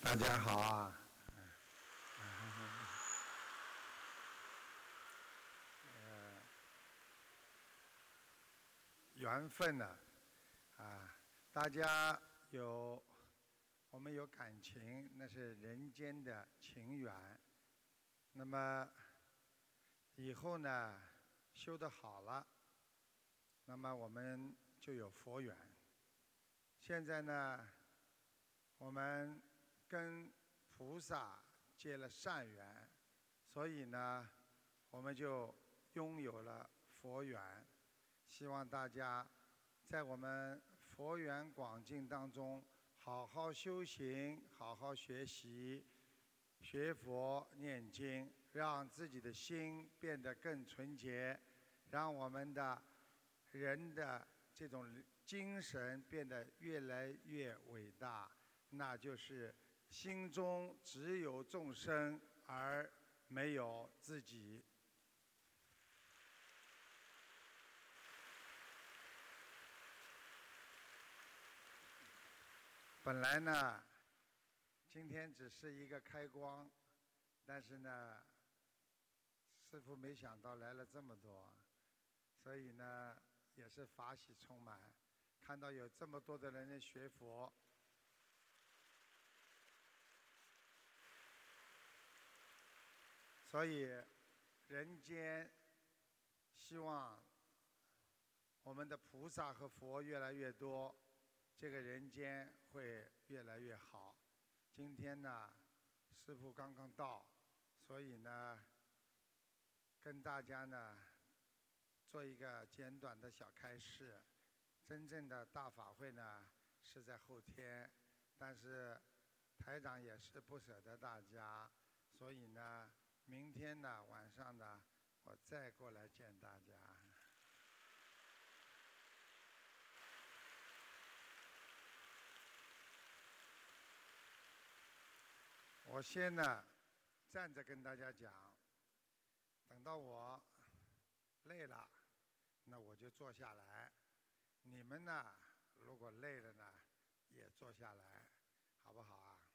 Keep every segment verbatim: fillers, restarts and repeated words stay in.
大家好啊！呃，缘分呢、啊，大家有我们有感情，那是人间的情缘。那么以后呢，修得好了，那么我们就有佛缘。现在呢，我们跟菩萨结了善缘，所以呢，我们就拥有了佛缘。希望大家在我们佛缘广进当中，好好修行，好好学习，学佛念经，让自己的心变得更纯洁，让我们的人的这种精神变得越来越伟大，那就是心中只有众生而没有自己。本来呢，今天只是一个开光，但是呢，师父没想到来了这么多，所以呢，也是法喜充满。看到有这么多的人在学佛，所以人间希望我们的菩萨和佛越来越多，这个人间会越来越好。今天呢，师父刚刚到，所以呢，跟大家呢做一个简短的小开示。真正的大法会呢是在后天，但是台长也是不舍得大家，所以呢，明天呢晚上呢，我再过来见大家。我先呢站着跟大家讲，等到我累了，那我就坐下来。你们呢，如果累了呢，也坐下来，好不好啊？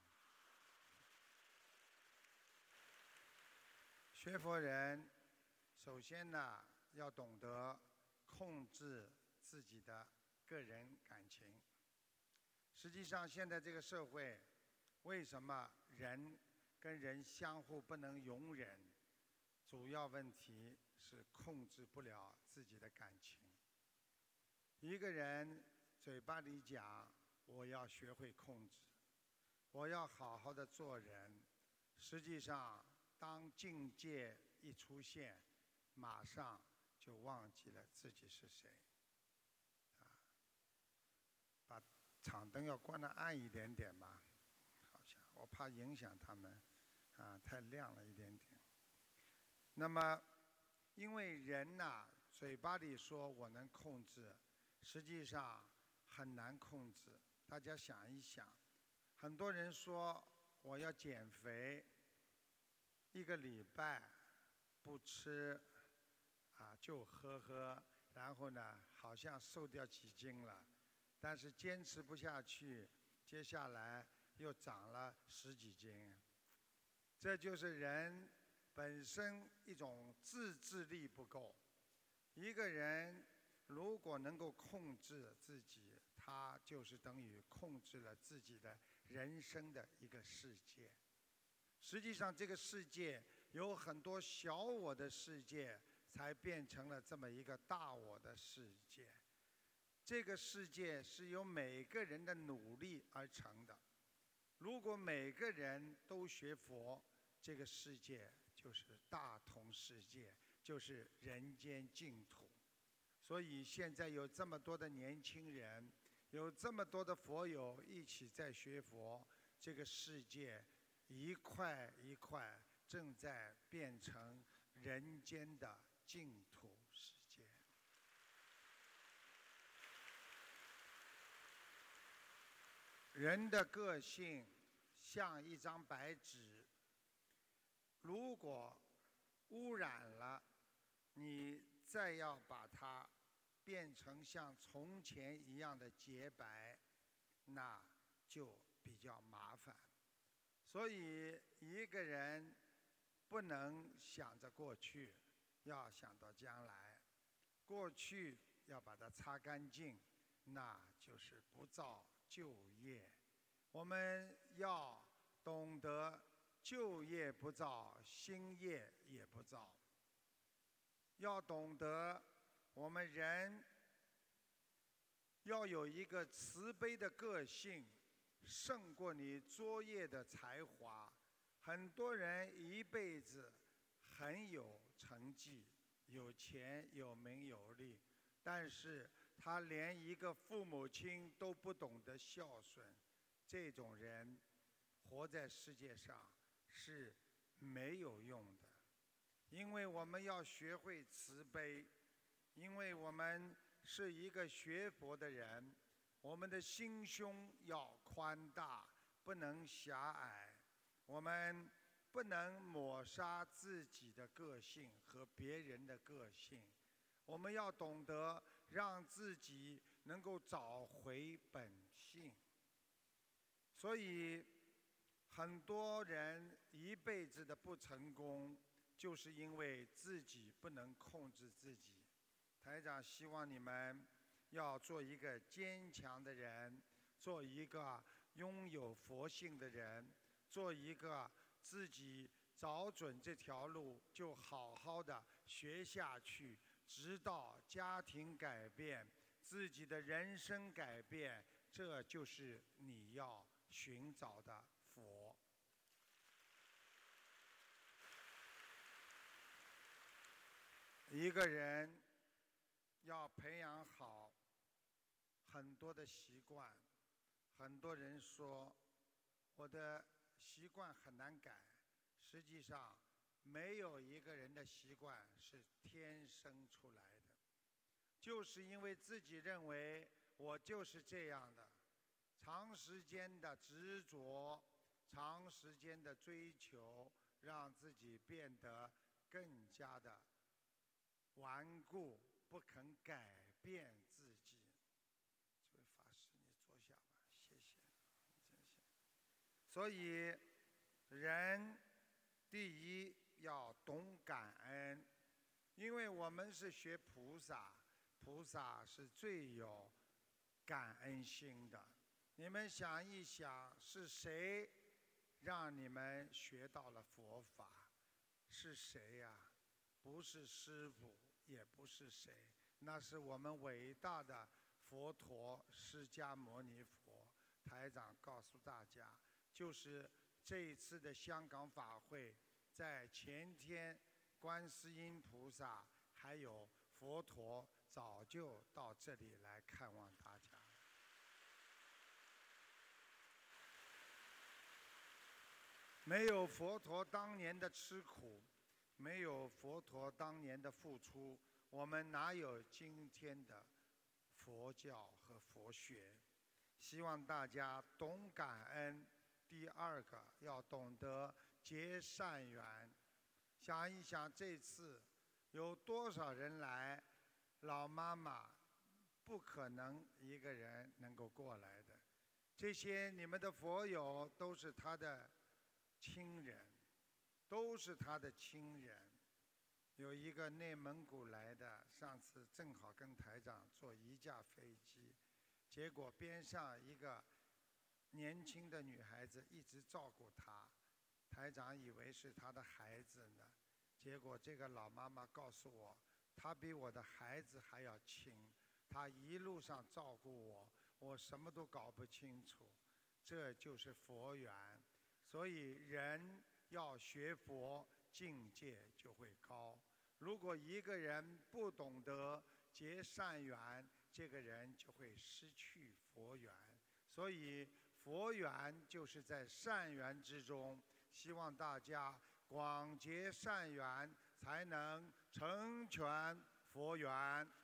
学佛人，首先呢，要懂得控制自己的个人感情。实际上，现在这个社会，为什么人跟人相互不能容忍？主要问题是控制不了自己的感情。一个人嘴巴里讲我要学会控制，我要好好的做人，实际上当境界一出现，马上就忘记了自己是谁。啊，把场灯要关得暗一点点吧，好像我怕影响他们，啊，太亮了一点点。那么，因为人呐、嘴巴里说我能控制，实际上很难控制。大家想一想，很多人说我要减肥，一个礼拜不吃啊就喝喝，然后呢好像瘦掉几斤了，但是坚持不下去，接下来又长了十几斤。这就是人本身一种自制力不够。一个人如果能够控制自己，他就是等于控制了自己的人生的一个世界。实际上，这个世界有很多小我的世界，才变成了这么一个大我的世界。这个世界是由每个人的努力而成的。如果每个人都学佛，这个世界就是大同世界，就是人间净土。所以现在有这么多的年轻人，有这么多的佛友一起在学佛，这个世界一块一块正在变成人间的净土世界。人的个性像一张白纸，如果污染了，你再要把它变成像从前一样的洁白，那就比较麻烦。 所以一个人不能想着过去，要想到将来。过去要把它擦干净，那就是不造旧业。我们要懂得旧业不造，新业也不造。要懂得我们人要有一个慈悲的个性，胜过你作业的才华。很多人一辈子很有成绩，有钱有名有利，但是他连一个父母亲都不懂得孝顺，这种人活在世界上是没有用的。因为我们要学会慈悲，因为我们是一个学佛的人，我们的心胸要宽大，不能狭隘。我们不能抹杀自己的个性和别人的个性，我们要懂得让自己能够找回本性。所以很多人一辈子的不成功，就是因为自己不能控制自己。台长希望你们要做一个坚强的人，做一个拥有佛性的人，做一个自己找准这条路就好好的学下去，直到家庭改变，自己的人生改变，这就是你要寻找的佛。一个人要培养好很多的习惯，很多人说我的习惯很难改，实际上没有一个人的习惯是天生出来的，就是因为自己认为我就是这样的，长时间的执着，长时间的追求，让自己变得更加的顽固，不肯改变自己。这位法师，你坐下吧，谢谢，谢谢。所以，人第一要懂感恩，因为我们是学菩萨，菩萨是最有感恩心的。你们想一想，是谁让你们学到了佛法？是谁呀？不是师父，也不是谁，那是我们伟大的佛陀释迦牟尼佛。台长告诉大家，就是这一次的香港法会，在前天观世音菩萨还有佛陀早就到这里来看望大家。没有佛陀当年的吃苦，没有佛陀当年的付出，我们哪有今天的佛教和佛学？希望大家懂感恩。第二个要懂得结善缘。想一想，这次有多少人来，老妈妈不可能一个人能够过来的。这些你们的佛友都是他的亲人，都是他的亲人。有一个内蒙古来的，上次正好跟台长坐一架飞机，结果边上一个年轻的女孩子一直照顾他，台长以为是他的孩子呢，结果这个老妈妈告诉我，她比我的孩子还要亲，她一路上照顾我，我什么都搞不清楚。这就是佛缘。所以人要学佛，境界就会高。如果一个人不懂得结善缘，这个人就会失去佛缘。所以佛缘就是在善缘之中，希望大家广结善缘，才能成全佛缘。